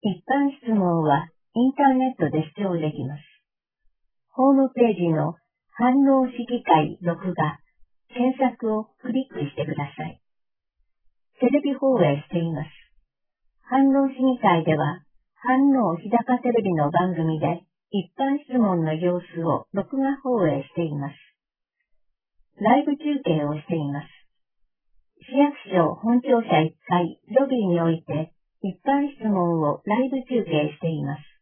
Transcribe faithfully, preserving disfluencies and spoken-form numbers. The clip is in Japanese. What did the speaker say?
一般質問はインターネットで視聴できます。ホームページの反応市議会録画、検索をクリックしてください。テレビ放映しています。反応市議会では、反応日高テレビの番組で一般質問の様子を録画放映しています。ライブ中継をしています。市役所本庁舎いっかいロビーにおいて一般質問をライブ中継しています。